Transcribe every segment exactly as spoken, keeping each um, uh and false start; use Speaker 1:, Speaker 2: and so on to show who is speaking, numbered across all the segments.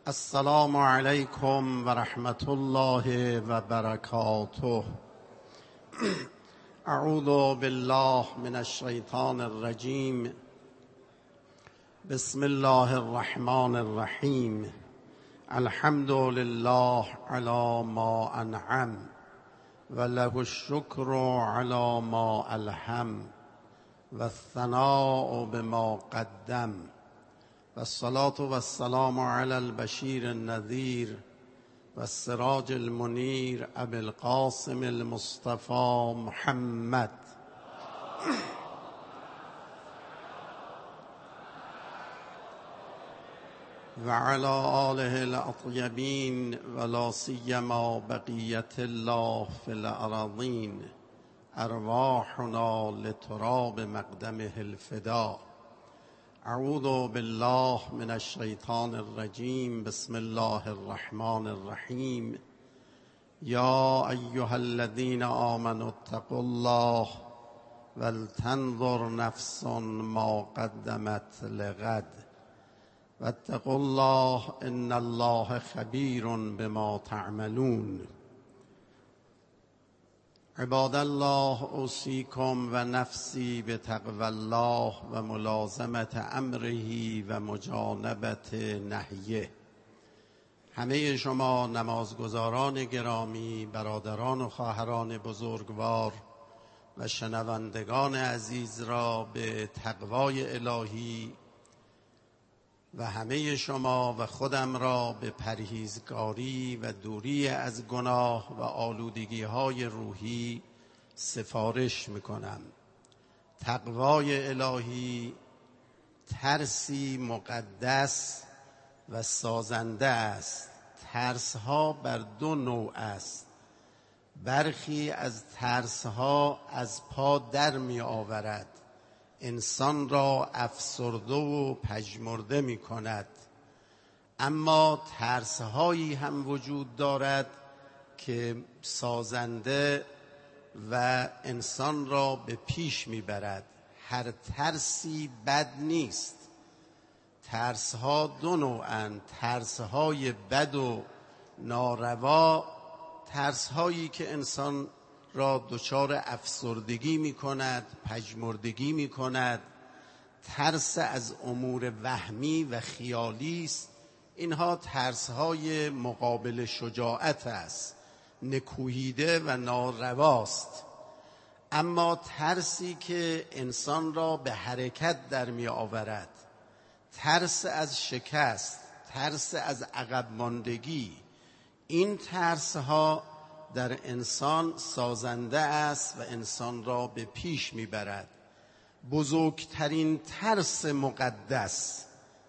Speaker 1: السلام علیکم و رحمت الله و برکاته. اعوذ بالله من الشیطان الرجیم. بسم الله الرحمن الرحیم. الحمد لله علی ما انعم و له الشکر علی ما الهم و الثناء بما قدم و الصلاة و السلام علی البشیر النذیر و السراج المنیر ابی القاسم المصطفى محمد و علی آله الاطیبین و لا سیما بقیة الله فی الارضین. ارواحنا لتراب مقدمه الفدا. اعوذ بالله من الشیطان الرجیم. بسم الله الرحمن الرحیم. یا ایها الذین آمنوا اتقوا الله ولتنظر نفس ما قدمت لغد واتقوا الله ان الله خبیر بما تعملون. عباد الله، اوصیکم و نفسی بتقوی الله و ملازمت امره و مجانبت نهیه. همه شما نمازگزاران گرامی، برادران و خواهران بزرگوار و شنوندگان عزیز را به تقوای الهی و همه شما و خودم را به پرهیزگاری و دوری از گناه و آلودگی‌های روحی سفارش می‌کنم. تقوای الهی ترسی مقدس و سازنده است. ترس‌ها بر دو نوع است. برخی از ترس‌ها از پا در می‌آورد، انسان را افسرده و پژمرده می کند. اما ترس‌هایی هم وجود دارد که سازنده و انسان را به پیش می برد. هر ترسی بد نیست. ترس‌ها دو نوعند: ترس‌های بد و ناروا، ترس‌هایی که انسان را دچار افسردگی می کند، پژمردگی می کند. ترس از امور وهمی و خیالی است. اینها ترس‌های مقابل شجاعت است، نکوهیده و نارواست. اما ترسی که انسان را به حرکت در می آورد، ترس از شکست، ترس از عقب ماندگی، این ترس‌ها در انسان سازنده است و انسان را به پیش میبرد. بزرگترین ترس مقدس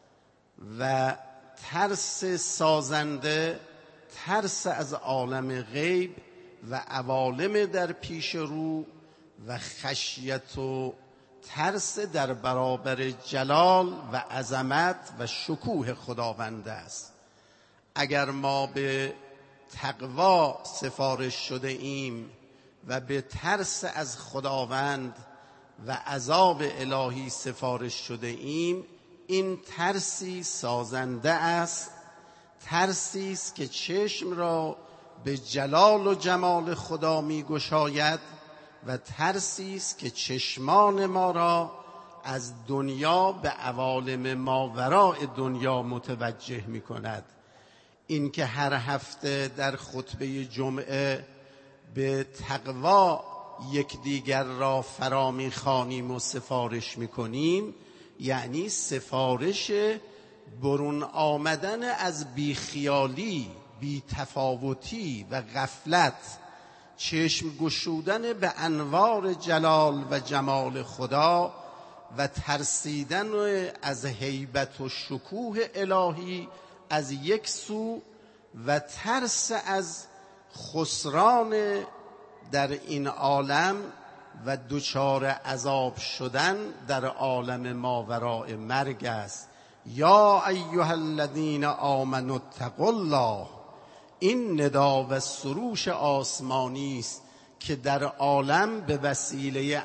Speaker 1: و ترس سازنده، ترس از عالم غیب و عوالم در پیش رو و خشیت و ترس در برابر جلال و عظمت و شکوه خداوند است. اگر ما به تقوا سفارش شده ایم و به ترس از خداوند و عذاب الهی سفارش شده ایم، این ترسی سازنده است. ترسی است که چشم را به جلال و جمال خدا می گشاید و ترسی است که چشمان ما را از دنیا به عوالم ماوراء دنیا متوجه می کند. این که هر هفته در خطبه جمعه به تقوا یکدیگر را فرا می‌خوانیم و سفارش می‌کنیم، یعنی سفارش برون آمدن از بیخیالی، بی‌تفاوتی و غفلت، چشم گشودن به انوار جلال و جمال خدا و ترسیدن از هیبت و شکوه الهی از یک سو و ترس از خسران در این عالم و دچار عذاب شدن در عالم ماوراء مرگ است. یا ایها الذین آمنوا اتقوا الله. این ندا و سروش آسمانی است که در عالم به وسیله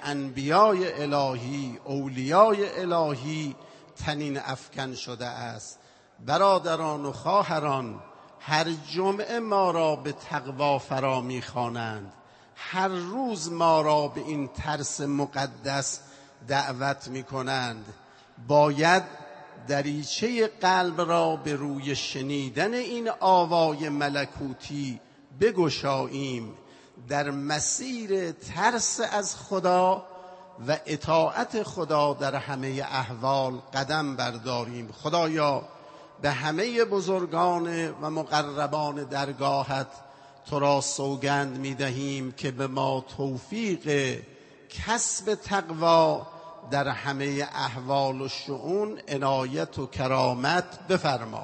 Speaker 1: انبیای الهی، اولیای الهی تنین افکن شده است. برادران و خواهران، هر جمعه ما را به تقوا فرا می‌خوانند، هر روز ما را به این ترس مقدس دعوت می‌کنند. باید دریچه قلب را به روی شنیدن این آوای ملکوتی بگشاییم، در مسیر ترس از خدا و اطاعت خدا در همه احوال قدم برداریم. خدایا به همه بزرگان و مقربان درگاهت تو را سوگند می دهیم که به ما توفیق کسب تقوا در همه احوال و شؤون عنایت و کرامت بفرما.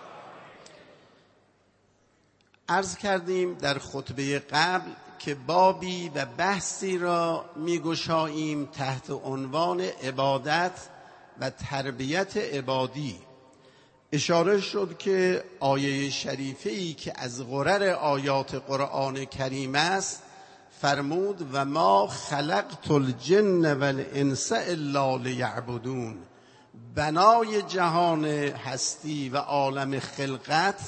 Speaker 1: عرض کردیم در خطبه قبل که بابی و بحثی را می‌گشاییم تحت عنوان عبادت و تربیت عبادی. اشاره شد که آیه شریفه‌ای که از غرر آیات قرآن کریم است فرمود و ما خلقت الجن والانس الا لیعبدون. بنای جهان هستی و عالم خلقت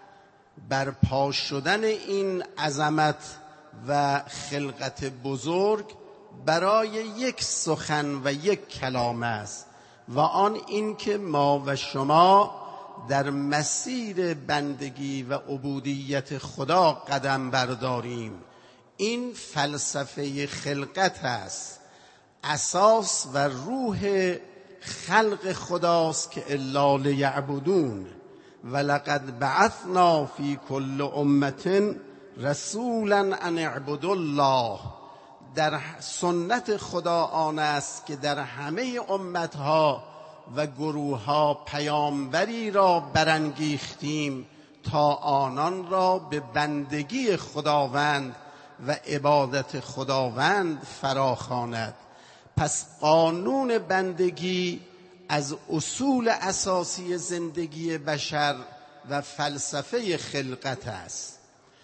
Speaker 1: برپا شدن این عظمت و خلقت بزرگ برای یک سخن و یک کلام است و آن این که ما و شما در مسیر بندگی و عبودیت خدا قدم برداریم. این فلسفه خلقت است، اساس و روح خلق خداست که الا لیعبدون ولقد بعثنا فی کل امة رسولا ان اعبدوا الله. در سنت خدا آن است که در همه امتها و گروهها پیامبری را برانگیختیم تا آنان را به بندگی خداوند و عبادت خداوند فراخواند. پس قانون بندگی از اصول اساسی زندگی بشر و فلسفه خلقت است.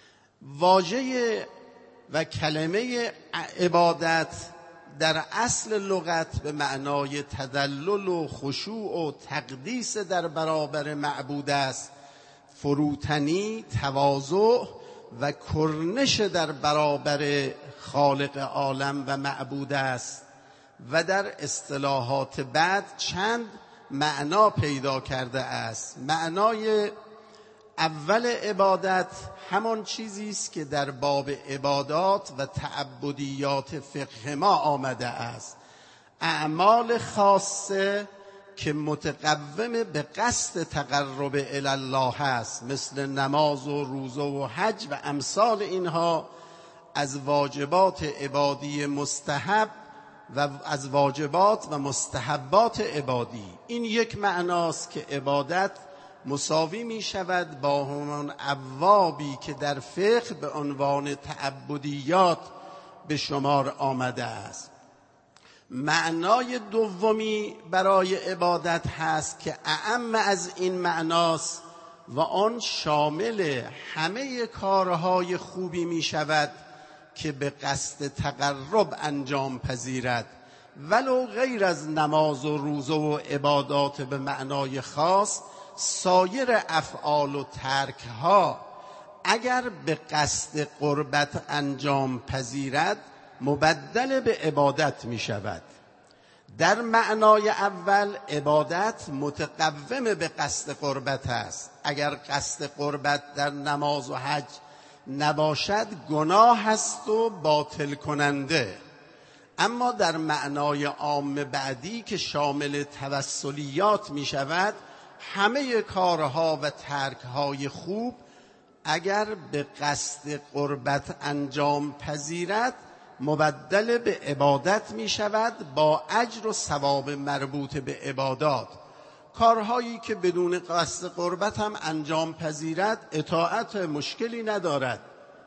Speaker 1: واژه و کلمه عبادت در اصل لغت به معنای تذلل و خشوع و تقدیس در برابر معبود است، فروتنی، تواضع و کرنش در برابر خالق عالم و معبود است و در اصطلاحات بعد چند معنا پیدا کرده است. معنای اول عبادت همان چیزی است که در باب عبادات و تعبدیات فقه ما آمده است، اعمال خاصه که متقوم به قصد تقرب الی الله است، مثل نماز و روزه و حج و امثال اینها، از واجبات عبادی مستحب و از واجبات و مستحبات عبادی. این یک معناست که عبادت مساوی می شود با همان ابوابی که در فقه به عنوان تعبدیات به شمار آمده است. معنای دومی برای عبادت هست که اعم از این معناست و آن شامل همه کارهای خوبی می شود که به قصد تقرب انجام پذیرد، ولو غیر از نماز و روزه و عبادات به معنای خاص. سایر افعال و ترکها اگر به قصد قربت انجام پذیرد مبدل به عبادت می شود. در معنای اول عبادت متقوم به قصد قربت است. اگر قصد قربت در نماز و حج نباشد گناه است و باطل کننده. اما در معنای عام بعدی که شامل توسلیات می شود، همه کارها و ترکهای خوب اگر به قصد قربت انجام پذیرد مبدل به عبادت می شود با اجر و ثواب مربوط به عبادات. کارهایی که بدون قصد قربت هم انجام پذیرد اطاعت مشکلی ندارد.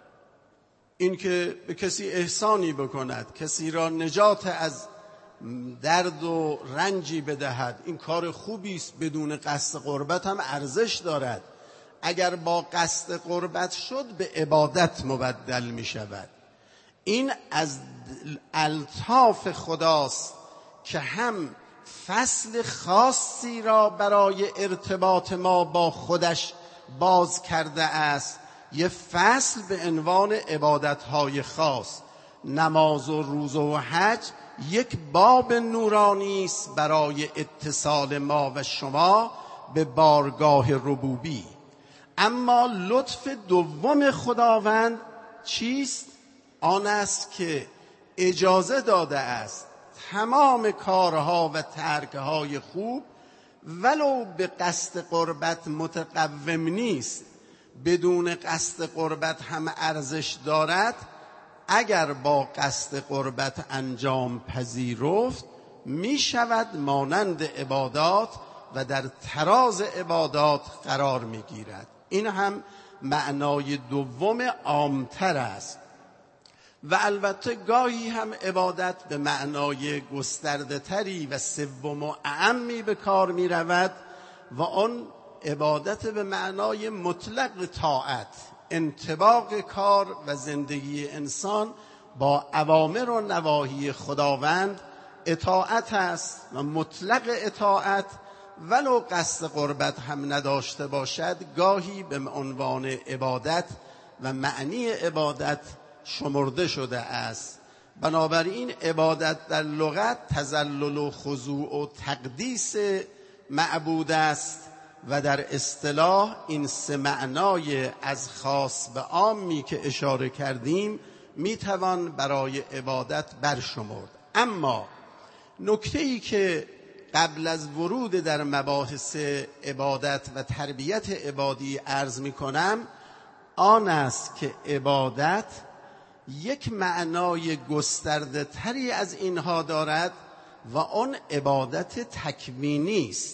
Speaker 1: این که به کسی احسانی بکند، کسی را نجات از درد و رنجی بدهد، این کار خوبی است، بدون قصد قربت هم ارزش دارد. اگر با قصد قربت شد به عبادت مبدل می شود. این از الطاف خداست که هم فصل خاصی را برای ارتباط ما با خودش باز کرده است. یه فصل به عنوان عبادت‌های خاص. نماز و روزه و حج یک باب نورانی است برای اتصال ما و شما به بارگاه ربوبی. اما لطف دوم خداوند چیست؟ آن است که اجازه داده است تمام کارها و ترکهای خوب ولو به قصد قربت متقوم نیست، بدون قصد قربت هم ارزش دارد، اگر با قصد قربت انجام پذیرفت می شود مانند عبادات و در تراز عبادات قرار می گیرد. این هم معنای دوم عامتر است. و البته گاهی هم عبادت به معنای گسترده تری و سوم و اعمی به کار می رود و آن عبادت به معنای مطلق طاعت، انطباق کار و زندگی انسان با اوامر و نواهی خداوند اطاعت است و مطلق اطاعت ولو قصد قربت هم نداشته باشد گاهی به عنوان عبادت و معنی عبادت شمرده شده است. بنابراین عبادت در لغت تذلل و خضوع و تقدیس معبود است و در اصطلاح این سه معنای از خاص به عامی که اشاره کردیم میتوان برای عبادت برشمرد. اما نکته‌ای که قبل از ورود در مباحث عبادت و تربیت عبادی عرض میکنم آن است که عبادت یک معنای گسترده تری از اینها دارد و آن عبادت تکوینی است.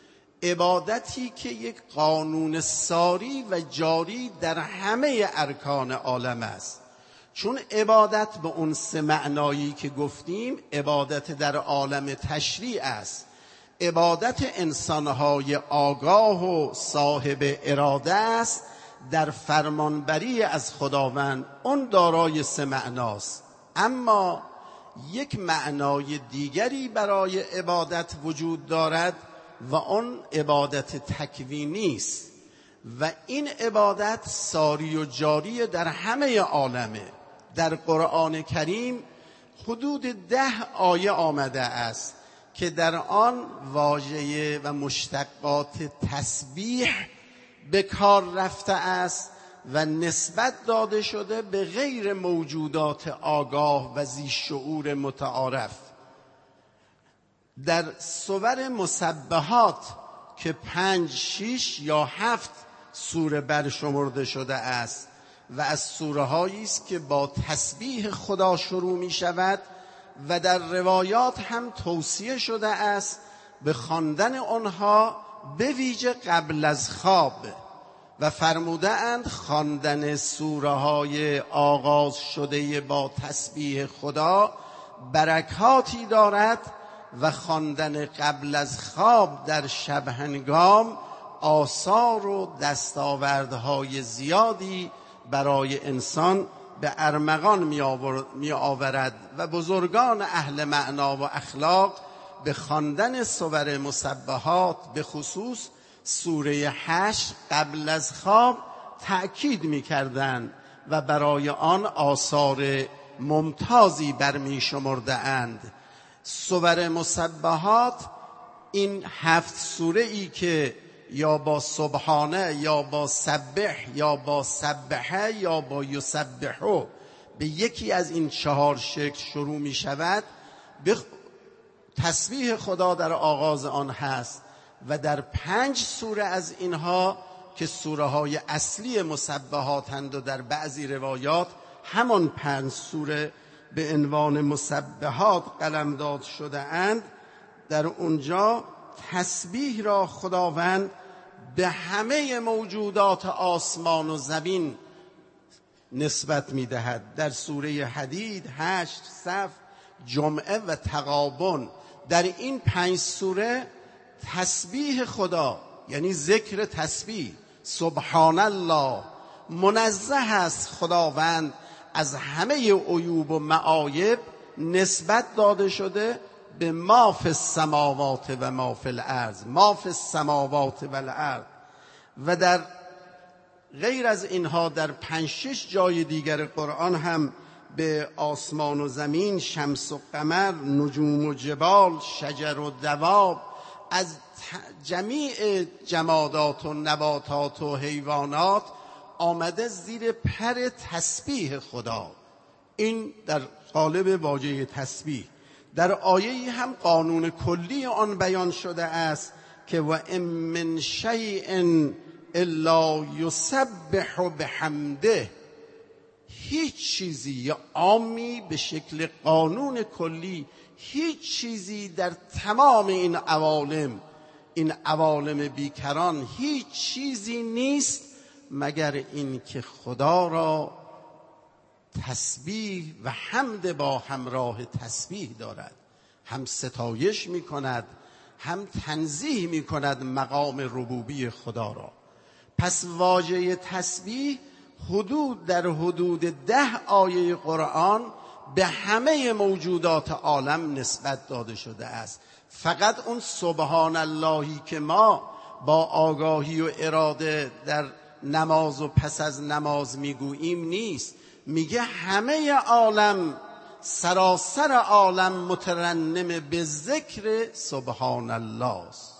Speaker 1: عبادتی که یک قانون ساری و جاری در همه ارکان عالم است. چون عبادت به اون سه معنایی که گفتیم، عبادت در عالم تشریع است، عبادت انسانهای آگاه و صاحب اراده است در فرمانبری از خداوند، اون دارای سه معناست. اما یک معنای دیگری برای عبادت وجود دارد و آن عبادت تکوینی است و این عبادت ساری و جاری در همه عالمه. در قرآن کریم حدود ده آیه آمده است که در آن واژه و مشتقات تسبیح به کار رفته است و نسبت داده شده به غیر موجودات آگاه و ذی شعور متعارف. در سور مسبحات که پنج شیش یا هفت سوره برشمرده شده است و از سوره هایی است که با تسبیح خدا شروع می شود و در روایات هم توصیه شده است به خواندن آنها به ویژه قبل از خواب و فرموده اند خواندن سوره های آغاز شده با تسبیح خدا برکاتی دارد و خواندن قبل از خواب در شب هنگام آثار و دستاوردهای زیادی برای انسان به ارمغان می آورد و بزرگان اهل معنا و اخلاق به خواندن سور مسبحات به خصوص سوره حشر قبل از خواب تأکید می کردند و برای آن آثار ممتازی برمی شمرده اند. سور مسبحات این هفت سوره ای که یا با سبحانه یا با سبح یا با سبحه یا با یسبحو به یکی از این چهار شکل شروع می شود، به تسبیح خدا در آغاز آن هست و در پنج سوره از اینها که سوره های اصلی مسبحاتند و در بعضی روایات همان پنج سوره به عنوان مسبحات قلمداد شده اند، در اونجا تسبیح را خداوند به همه موجودات آسمان و زمین نسبت می‌دهد. در سوره حدید، حشر، صف، جمعه و تغابن در این پنج سوره تسبیح خدا یعنی ذکر تسبیح، سبحان الله، منزه است خداوند از همه عیوب و معایب، نسبت داده شده به ما فی السماوات و ما فی الارض، ما فی السماوات و الارض. و در غیر از اینها در پنج شش جای دیگر قرآن هم به آسمان و زمین، شمس و قمر، نجوم و جبال، شجر و دواب، از جمیع جمادات و نباتات و حیوانات آمده زیر پر تسبیح خدا. این در قالب واژه تسبیح. در آیه هم قانون کلی آن بیان شده است که و ان من شیء الا یسبح بحمده. هیچ چیزی یا عامی به شکل قانون کلی، هیچ چیزی در تمام این عوالم، این عوالم بیکران، هیچ چیزی نیست مگر این که خدا را تسبیح و حمد با همراه تسبیح دارد، هم ستایش می کند هم تنزیه می کند مقام ربوبی خدا را. پس واژه تسبیح حدود در حدود ده آیه قرآن به همه موجودات عالم نسبت داده شده است. فقط اون سبحان اللهی که ما با آگاهی و اراده در نماز و پس از نماز میگوییم نیست، میگه همه عالم، سراسر عالم مترنم به ذکر سبحان الله است.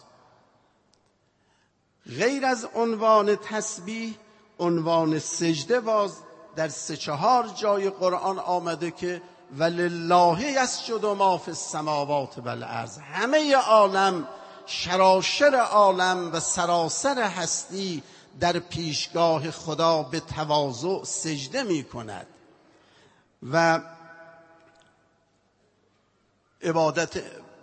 Speaker 1: غیر از عنوان تسبیح، عنوان سجده باز در سه چهار جای قرآن آمده که ولله یسجد ما فی السماوات و الارض. همه عالم، شراشر عالم و سراسر هستی در پیشگاه خدا به تواضع سجده می کند. و عبادت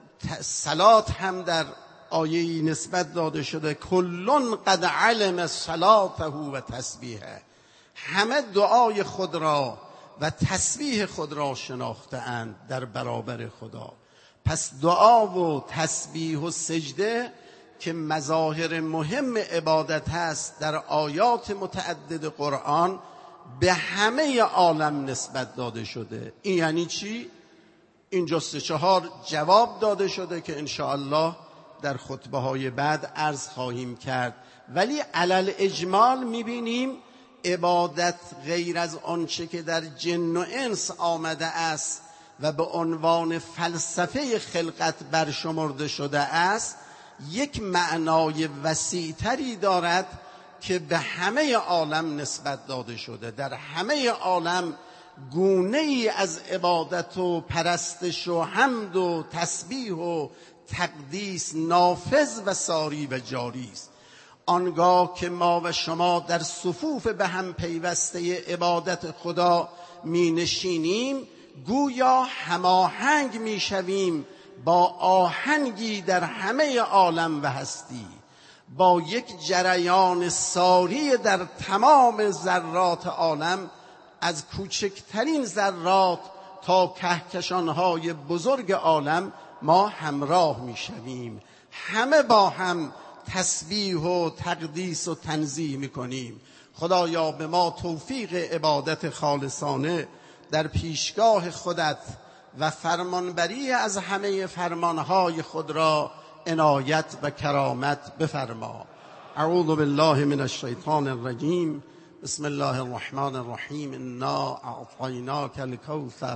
Speaker 1: صلات هم در آیه نسبت داده شده کلون قد علم صلاته و تسبیحه. همه دعای خود را و تسبیح خود را شناخته اند در برابر خدا. پس دعا و تسبیح و سجده که مظاهر مهم عبادت هست در آیات متعدد قرآن به همه عالم نسبت داده شده. این یعنی چی؟ اینجا سه چهار جواب داده شده که انشاءالله در خطبه های بعد عرض خواهیم کرد. ولی علل اجمال میبینیم عبادت غیر از آنچه که در جن و انس آمده است و به عنوان فلسفه خلقت برشمرده شده است، یک معنای وسیع‌تری دارد که به همه عالم نسبت داده شده. در همه عالم گونه ای از عبادت و پرستش و حمد و تسبیح و تقدیس نافذ و ساری و جاری است. آنگاه که ما و شما در صفوف به هم پیوسته عبادت خدا می نشینیم، گویا هماهنگ می شویم با آهنگی در همه عالم و هستی، با یک جریان ساری در تمام ذرات عالم، از کوچکترین ذرات تا کهکشانهای بزرگ عالم ما همراه می شویم. همه با هم تسبیح و تقدیس و تنزیه می کنیم. خدایا به ما توفیق عبادت خالصانه در پیشگاه خودت و فرمانبری از همه فرمانهای خود را عنایت و کرامت بفرما. اعوذ بالله من الشیطان الرجیم. بسم الله الرحمن الرحیم. انا اعطیناک الکوثر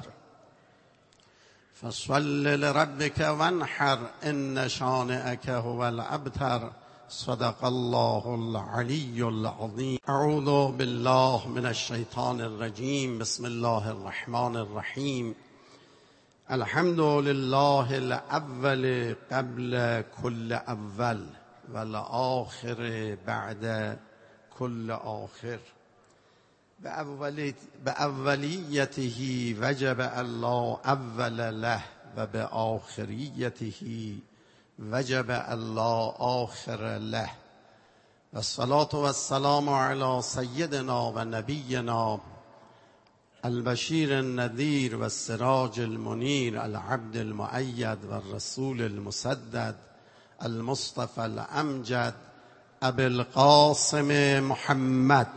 Speaker 1: فصل لربک وانحر ان شانئک هو الابتر. صدق الله العلی العظیم. اعوذ بالله من الشیطان الرجیم. بسم الله الرحمن الرحیم. الحمد لله الاول قبل کل اول والآخر بعد کل آخر. به اولیته وجب الله اول له و به آخریته وجب الله آخر له. و الصلاة و السلام علی سیدنا و نبینا البشیر النذیر و السراج المنیر العبد المؤید و الرسول المسدد المصطفى الامجد ابی القاسم محمد.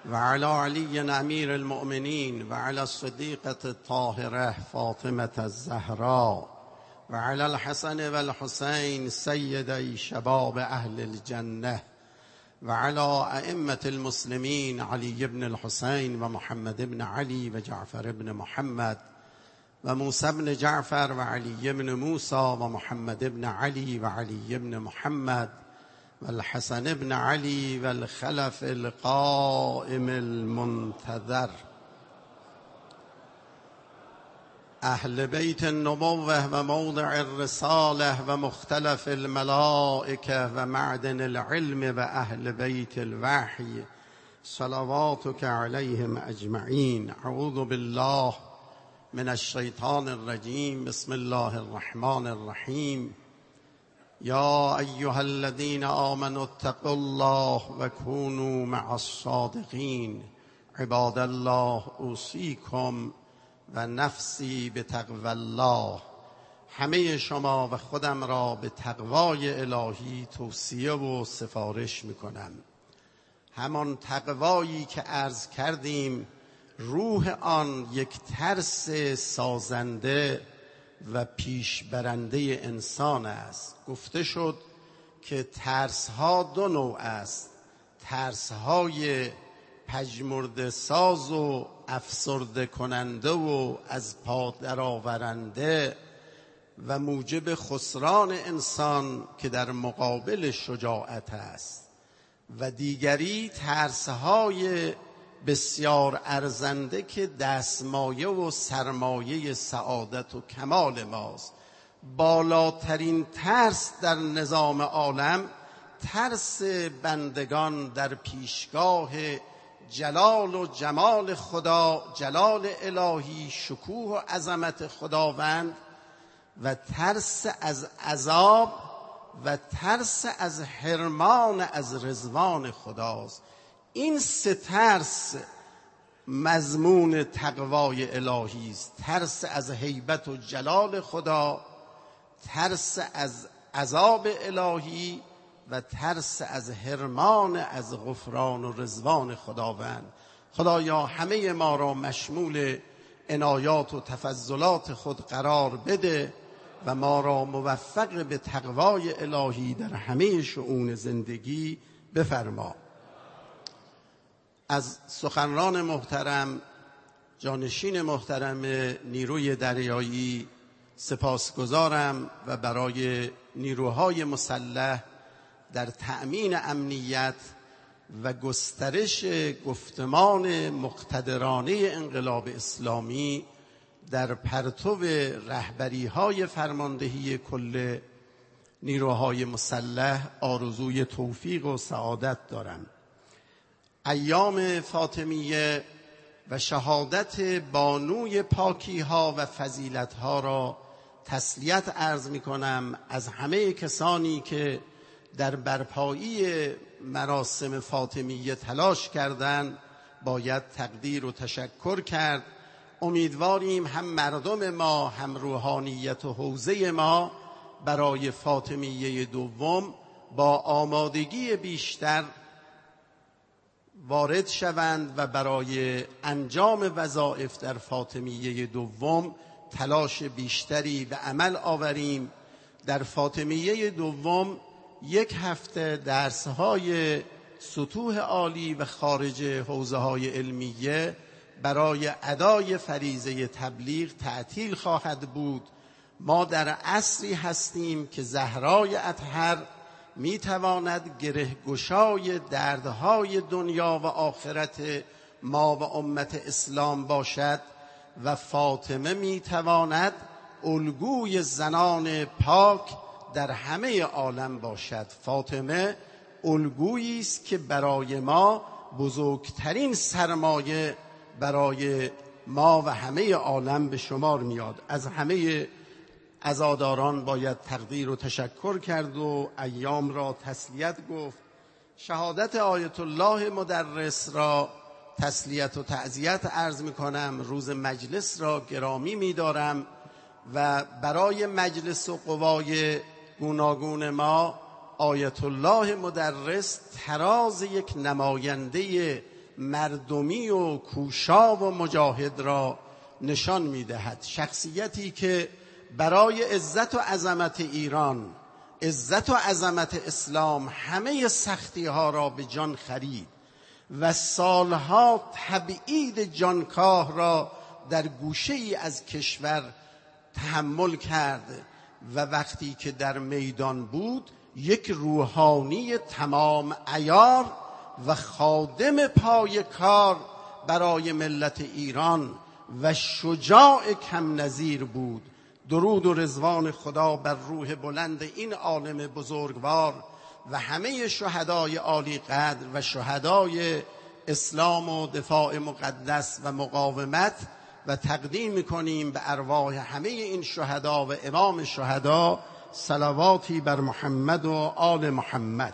Speaker 1: وعلى علي امیر المؤمنین وعلى الصدیقة الطاهرة فاطمة الزهراء وعلى الحسن والحسين سيدي شباب اهل الجنة وعلى ائمة المسلمين علي بن الحسين ومحمد بن علي وجعفر بن محمد وموسى بن جعفر وعلي بن موسى ومحمد بن علي وعلي بن محمد والحسن بن علي والخلف القائم المنتظر اهل بیت النبوة و موضع الرسالة و مختلف الملائکه و معدن العلم و اهل بیت الوحی صلواتك علیهم اجمعین. اعوذ بالله من الشیطان الرجیم. بسم الله الرحمن الرحیم. یا ایها الذین آمنوا اتقوا الله و کونوا مع الصادقین. عباد الله اوصیکم و نفسی به تقوی الله. همه شما و خودم را به تقوای الهی توصیه و سفارش میکنم. همان تقوایی که عرض کردیم روح آن یک ترس سازنده و پیشبرنده انسان است. گفته شد که ترس‌ها دو نوع است: ترس‌های پژمرده ساز و افسرده کننده و از پا درآورنده و موجب خسران انسان که در مقابل شجاعت است، و دیگری ترس‌های بسیار ارزنده که دستمایه و سرمایه سعادت و کمال ماست. بالاترین ترس در نظام عالم ترس بندگان در پیشگاه جلال و جمال خدا، جلال الهی، شکوه و عظمت خداوند، و ترس از عذاب و ترس از حرمان از رضوان خداست. این سه ترس مضمون تقوای الهی است: ترس از هیبت و جلال خدا، ترس از عذاب الهی و ترس از حرمان از غفران و رضوان خداوند. خدایا همه ما را مشمول عنایات و تفضلات خود قرار بده و ما را موفق به تقوای الهی در همه شؤون زندگی بفرما. از سخنران محترم، جانشین محترم نیروی دریایی سپاسگزارم و برای نیروهای مسلح در تأمین امنیت و گسترش گفتمان مقتدرانه انقلاب اسلامی در پرتو رهبری‌های فرماندهی کل نیروهای مسلح آرزوی توفیق و سعادت دارم. ایام فاطمیه و شهادت بانوی پاکی‌ها و فضیلت‌ها را تسلیت عرض می‌کنم از همه کسانی که در برپایی مراسم فاطمیه تلاش کردند. باید تقدیر و تشکر کرد. امیدواریم هم مردم ما هم روحانیت و حوزه ما برای فاطمیه دوم با آمادگی بیشتر وارد شوند و برای انجام وظایف در فاطمیه دوم تلاش بیشتری به عمل آوریم. در فاطمیه دوم یک هفته درس‌های سطوح عالی و خارج حوزه‌های علمیه برای ادای فریضه تبلیغ تعطیل خواهد بود. ما در عصری هستیم که زهرای اطهر میتواند گره گشای دردهای دنیا و آخرت ما و امت اسلام باشد و فاطمه میتواند الگوی زنان پاک در همه عالم باشد. فاطمه الگویی است که برای ما بزرگترین سرمایه برای ما و همه عالم به شمار میاد. از همه عزاداران باید تقدیر و تشکر کرد و ایام را تسلیت گفت. شهادت آیت الله مدرس را تسلیت و تعزیت عرض می کنم. روز مجلس را گرامی می دارم و برای مجلس و قوای گوناگون ما آیت الله مدرس تراز یک نماینده مردمی و کوشا و مجاهد را نشان می‌دهد. شخصیتی که برای عزت و عظمت ایران، عزت و عظمت اسلام همه سختی‌ها را به جان خرید و سالها تبعید جانکاه را در گوشه‌ای از کشور تحمل کرد و وقتی که در میدان بود یک روحانی تمام عیار و خادم پای کار برای ملت ایران و شجاع کم نظیر بود. درود و رضوان خدا بر روح بلند این عالم بزرگوار و همه شهدای عالی قدر و شهدای اسلام و دفاع مقدس و مقاومت، و تقدیم می‌کنیم به ارواح همه این شهدا و امام شهدا صلواتی بر محمد و آل محمد.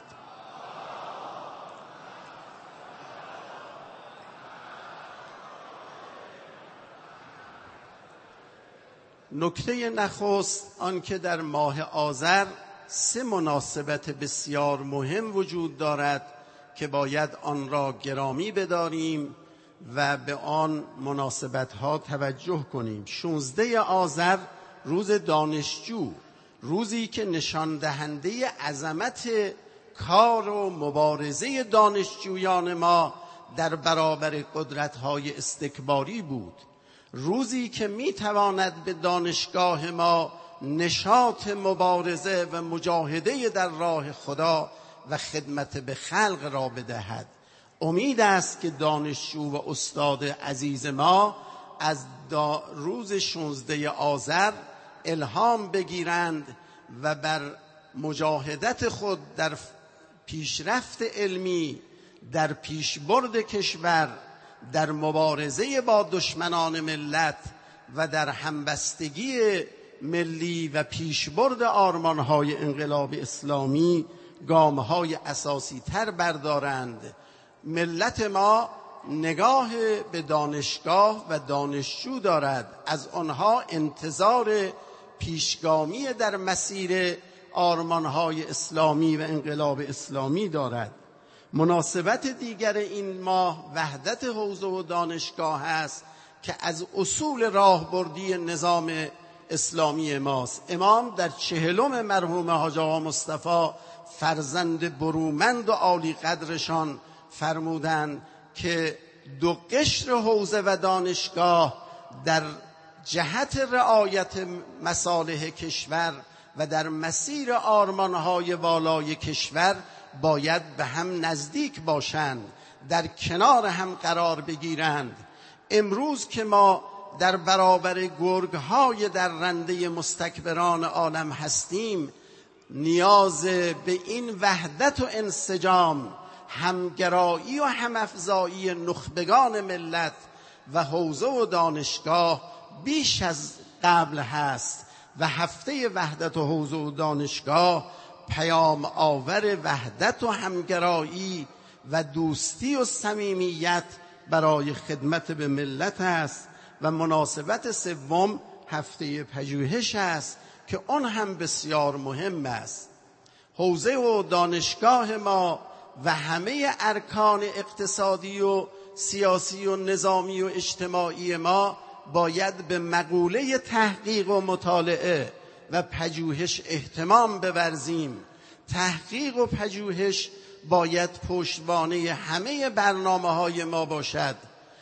Speaker 1: نکته نخست آن که در ماه آذر سه مناسبت بسیار مهم وجود دارد که باید آن را گرامی بداریم و به آن مناسبت‌ها توجه کنیم. شانزده آذر روز دانشجو، روزی که نشان دهنده عظمت کار و مبارزه دانشجویان ما در برابر قدرت‌های استکباری بود. روزی که می‌تواند به دانشگاه ما نشاط مبارزه و مجاهده در راه خدا و خدمت به خلق را بدهد. امید است که دانشجو و استاد عزیز ما از روز شانزده آذر الهام بگیرند و بر مجاهدت خود در پیشرفت علمی، در پیشبرد کشور، در مبارزه با دشمنان ملت و در همبستگی ملی و پیشبرد آرمان‌های انقلاب اسلامی گام‌های اساسی تر بردارند. ملت ما نگاه به دانشگاه و دانشجو دارد، از آنها انتظار پیشگامی در مسیر آرمان‌های اسلامی و انقلاب اسلامی دارد. مناسبت دیگر این ماه وحدت حوزه و دانشگاه است که از اصول راهبردی نظام اسلامی ماست. امام در چهلم مرحوم حاج آقا مصطفی فرزند برومند و عالی قدرشان فرمودند که دو قشر حوزه و دانشگاه در جهت رعایت مصالح کشور و در مسیر آرمان‌های والای کشور باید به هم نزدیک باشند، در کنار هم قرار بگیرند. امروز که ما در برابر گرگ‌های در رنده مستکبران عالم هستیم، نیاز به این وحدت و انسجام، همگرایی و همافزایی نخبگان ملت و حوزه و دانشگاه بیش از قبل هست و هفته وحدت و حوزه و دانشگاه پیام آور وحدت و همگرایی و دوستی و صمیمیت برای خدمت به ملت است. و مناسبت سوم هفته پژوهش است که آن هم بسیار مهم است. حوزه و دانشگاه ما و همه ارکان اقتصادی و سیاسی و نظامی و اجتماعی ما باید به مقوله تحقیق و مطالعه و پژوهش اهتمام بورزیم. تحقیق و پژوهش باید پشتوانه همه برنامه‌های ما باشد.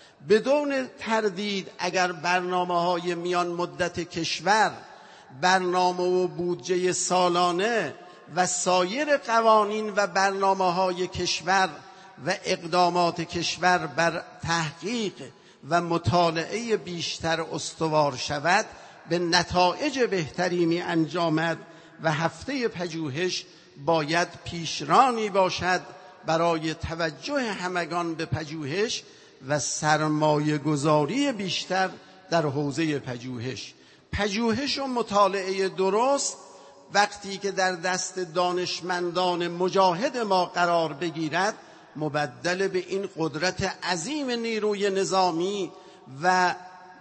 Speaker 1: بدون تردید اگر برنامه‌های میان مدت کشور، برنامه و بودجه سالانه و سایر قوانین و برنامه‌های کشور و اقدامات کشور بر تحقیق و مطالعه بیشتر استوار شود، به نتایج بهتری می انجامد و هفته پژوهش باید پیشرانی باشد برای توجه همگان به پژوهش و سرمایه گذاری بیشتر در حوزه پژوهش. پژوهش و مطالعه درست وقتی که در دست دانشمندان مجاهد ما قرار بگیرد، مبدل به این قدرت عظیم نیروی نظامی و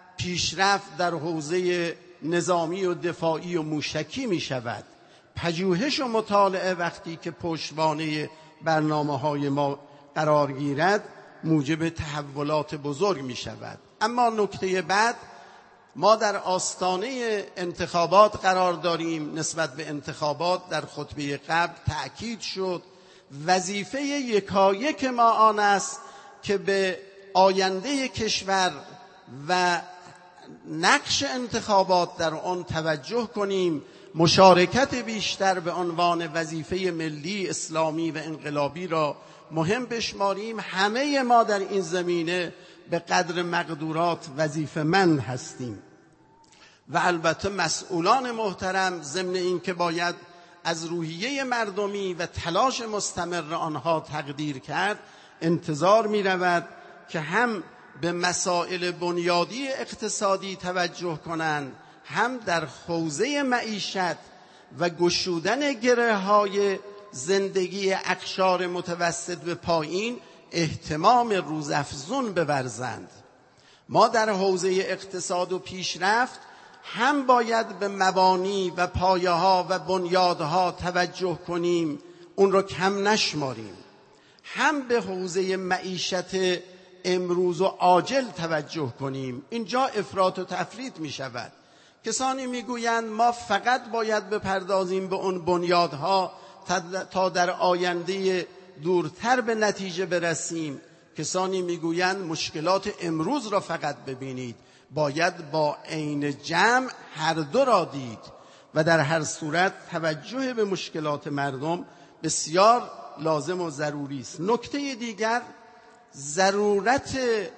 Speaker 1: پیشرفت در حوزه نظامی و دفاعی و موشکی می شود. پژوهش و مطالعه وقتی که پشتوانه برنامه‌های ما قرار گیرد، موجب تحولات بزرگ می شود. اما نکته بعد، ما در آستانه انتخابات قرار داریم. نسبت به انتخابات در خطبه قبل تأکید شد وظیفه یکایک ما آن است که به آینده کشور و نقش انتخابات در آن توجه کنیم، مشارکت بیشتر به عنوان وظیفه ملی اسلامی و انقلابی را مهم بشماریم. همه ما در این زمینه به قدر مقدورات وظیفه‌مند هستیم و البته مسئولان محترم ضمن این که باید از روحیه مردمی و تلاش مستمر آنها تقدیر کرد، انتظار می رود که هم به مسائل بنیادی اقتصادی توجه کنند، هم در حوزه معیشت و گشودن گره‌های زندگی اقشار متوسط به پایین اهتمام روزافزون بورزند. ما در حوزه اقتصاد و پیشرفت هم باید به مبانی و پایه‌ها و بنیادها توجه کنیم، اون رو کم نشماریم، هم به حوزه معیشت امروز و عاجل توجه کنیم. اینجا افراط و تفریط می شود. کسانی می گویند ما فقط باید بپردازیم به اون بنیادها تا در آینده دورتر به نتیجه برسیم. کسانی می گویند مشکلات امروز را فقط ببینید. باید با عین جمع هر دو را دید و در هر صورت توجه به مشکلات مردم بسیار لازم و ضروری است. نکته دیگر، ضرورت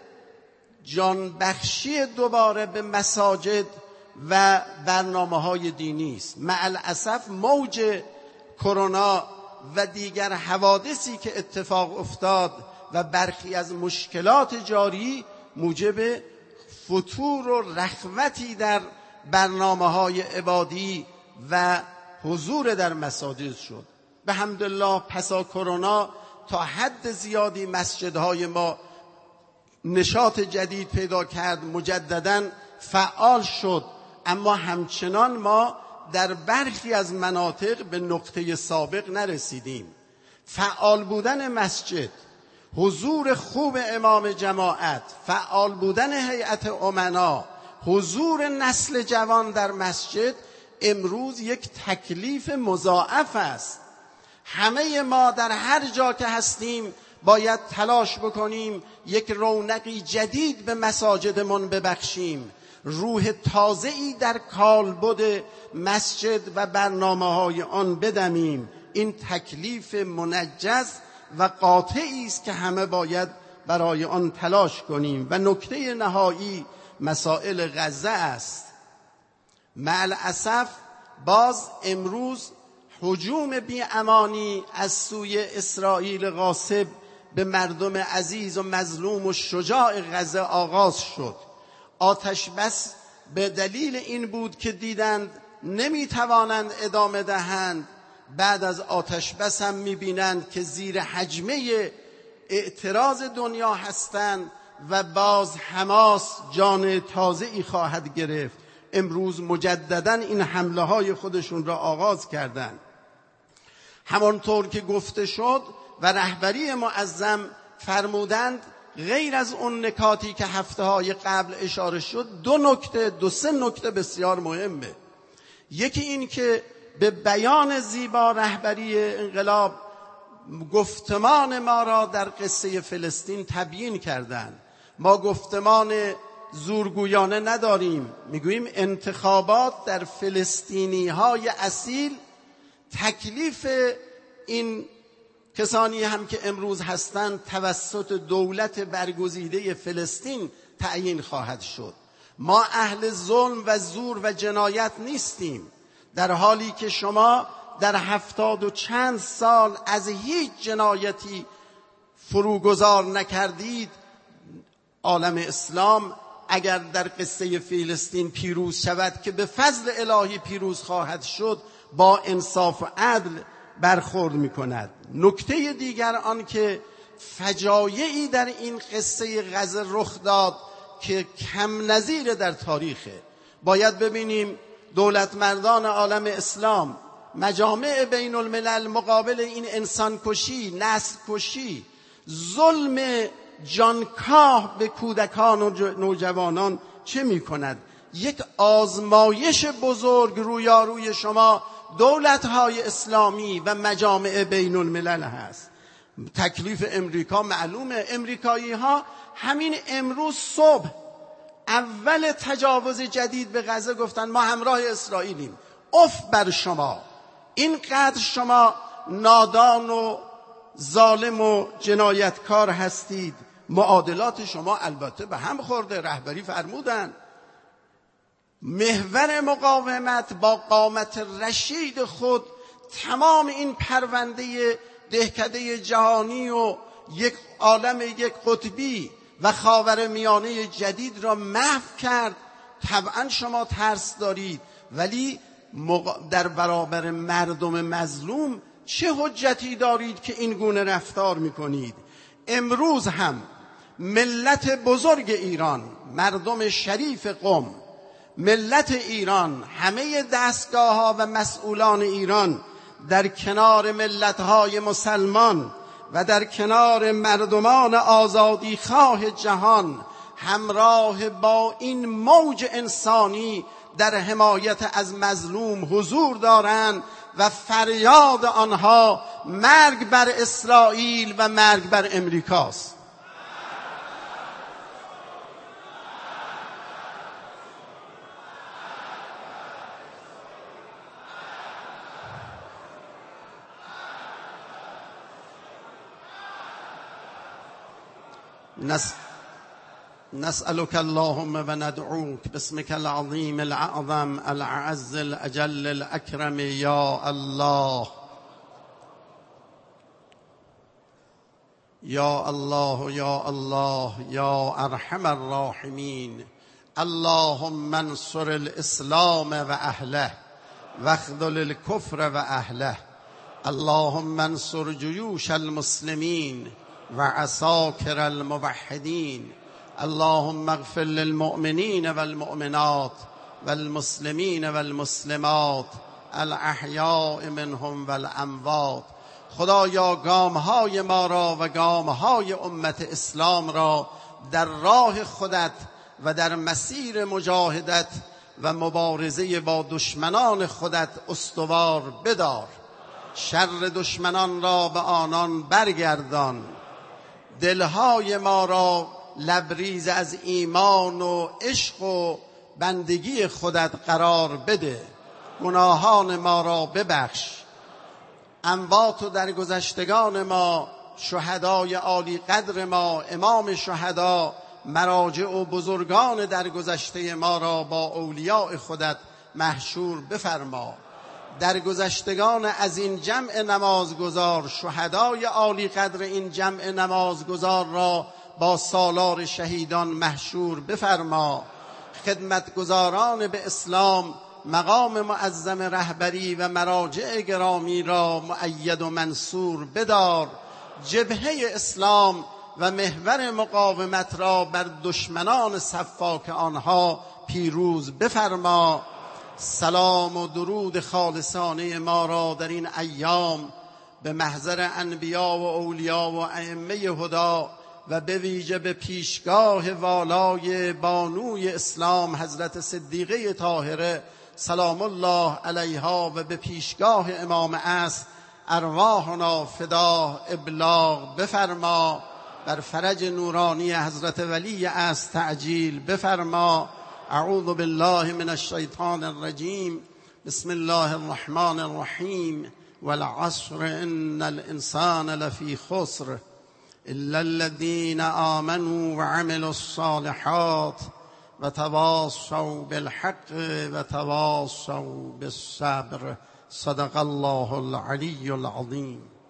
Speaker 1: جانبخشی دوباره به مساجد و برنامه‌های دینی است. مع الاسف موج کرونا و دیگر حوادثی که اتفاق افتاد و برخی از مشکلات جاری موجب فتور و رخوتی در برنامه‌های عبادی و حضور در مساجد شد. به حمدالله پسا کرونا تا حد زیادی مسجدهای ما نشاط جدید پیدا کرد، مجدداً فعال شد، اما همچنان ما در برخی از مناطق به نقطه سابق نرسیدیم. فعال بودن مسجد، حضور خوب امام جماعت، فعال بودن هیئت امنا، حضور نسل جوان در مسجد امروز یک تکلیف مضاعف است. همه ما در هر جا که هستیم باید تلاش بکنیم یک رونقی جدید به مساجدمون ببخشیم، روح تازه‌ای در کالبد مسجد و برنامه‌های آن بدمیم. این تکلیف منجز و قاطعی است که همه باید برای آن تلاش کنیم. و نکته نهایی مسائل غزه است. مع الاسف باز امروز هجوم بی‌امانی از سوی اسرائیل غاصب به مردم عزیز و مظلوم و شجاع غزه آغاز شد. آتش بس به دلیل این بود که دیدند نمیتوانند ادامه دهند. بعد از آتش بس هم میبینند که زیر حجمه اعتراض دنیا هستند و باز حماس جان تازه‌ای خواهد گرفت. امروز مجدداً این حمله های خودشون را آغاز کردند. همانطور که گفته شد و رهبری معظم فرمودند، غیر از اون نکاتی که هفته های قبل اشاره شد، دو نکته دو سه نکته بسیار مهمه. یکی این که به بیان زیبا رهبری انقلاب گفتمان ما را در قصه فلسطین تبیین کردند. ما گفتمان زورگویانه نداریم، میگوییم انتخابات در فلسطینی های اصیل تکلیف این کسانی هم که امروز هستند توسط دولت برگزیده فلسطین تعیین خواهد شد. ما اهل ظلم و زور و جنایت نیستیم، در حالی که شما در هفتاد و چند سال از هیچ جنایتی فروگذار نکردید. عالم اسلام اگر در قصه فلسطین پیروز شود که به فضل الهی پیروز خواهد شد، با انصاف و عدل برخورد می کند. نکته دیگر آن که فجایعی در این قصه غزه رخ داد که کم نظیر در تاریخه. باید ببینیم دولت مردان عالم اسلام، مجامع بین الملل مقابل این انسان کشی، نسل کشی، ظلم جانکاه به کودکان و نوجوانان چه می کند؟ یک آزمایش بزرگ رویاروی شما دولت‌های اسلامی و مجامع بین الملل هست. تکلیف امریکا معلومه. امریکایی ها همین امروز صبح اول تجاوز جدید به غزه گفتن ما همراه اسرائیلیم. اف بر شما، اینقدر شما نادان و ظالم و جنایتکار هستید. معادلات شما البته به هم خورده. رهبری فرمودن محور مقاومت با قامت رشید خود تمام این پرونده دهکده جهانی و یک عالم یک قطبی و خاورمیانه جدید را محو کرد. طبعا شما ترس دارید، ولی در برابر مردم مظلوم چه حجتی دارید که این گونه رفتار میکنید؟ امروز هم ملت بزرگ ایران، مردم شریف قم، ملت ایران، همه دستگاه ها و مسئولان ایران در کنار ملت های مسلمان و در کنار مردمان آزادی خواه جهان همراه با این موج انسانی در حمایت از مظلوم حضور دارند و فریاد آنها مرگ بر اسرائیل و مرگ بر امریکاست. نس... نسألك اللهم و ندعوك باسمك العظيم الأعظم الأعز الأجل الأكرم يا الله يا الله يا الله يا أرحم الراحمين. اللهم انصر الإسلام وأهله واخذل الكفر وأهله. اللهم انصر جيوش المسلمين وعساكر الموحدين. اللهم اغفر للمؤمنين والمؤمنات والمسلمين والمسلمات الاحیاء منهم والاموات. خدایا گامهای ما را و گامهای امت اسلام را در راه خودت و در مسیر مجاهدت و مبارزه با دشمنان خودت استوار بدار. شر دشمنان را به آنان برگردان. دلهای ما را لبریز از ایمان و عشق و بندگی خودت قرار بده. گناهان ما را ببخش. اموات و درگذشتگان ما، شهدای عالی قدر ما، امام شهدا، مراجع و بزرگان درگذشته ما را با اولیاء خودت محشور بفرما. درگذشتگان از این جمع نمازگزار، شهدای عالی قدر این جمع نمازگزار را با سالار شهیدان محشور بفرما. خدمتگزاران به اسلام، مقام معظم رهبری و مراجع گرامی را مؤید و منصور بدار. جبهه اسلام و محور مقاومت را بر دشمنان سفاک آنها پیروز بفرما. سلام و درود خالصانه ما را در این ایام به محضر انبیا و اولیا و ائمه هدا و به ویژه به پیشگاه والای بانوی اسلام حضرت صدیقه طاهره سلام الله علیها و به پیشگاه امام عصر ارواحنا فدا ابلاغ بفرما. بر فرج نورانی حضرت ولی عصر تعجیل بفرما. اعوذ بالله من الشیطان الرجیم. بسم الله الرحمن الرحیم. والعصر ان الانسان لفی خسر الا الذين آمنوا وعملوا الصالحات وتواصوا بالحق وتواصوا بالصبر. صدق الله العلی العظیم.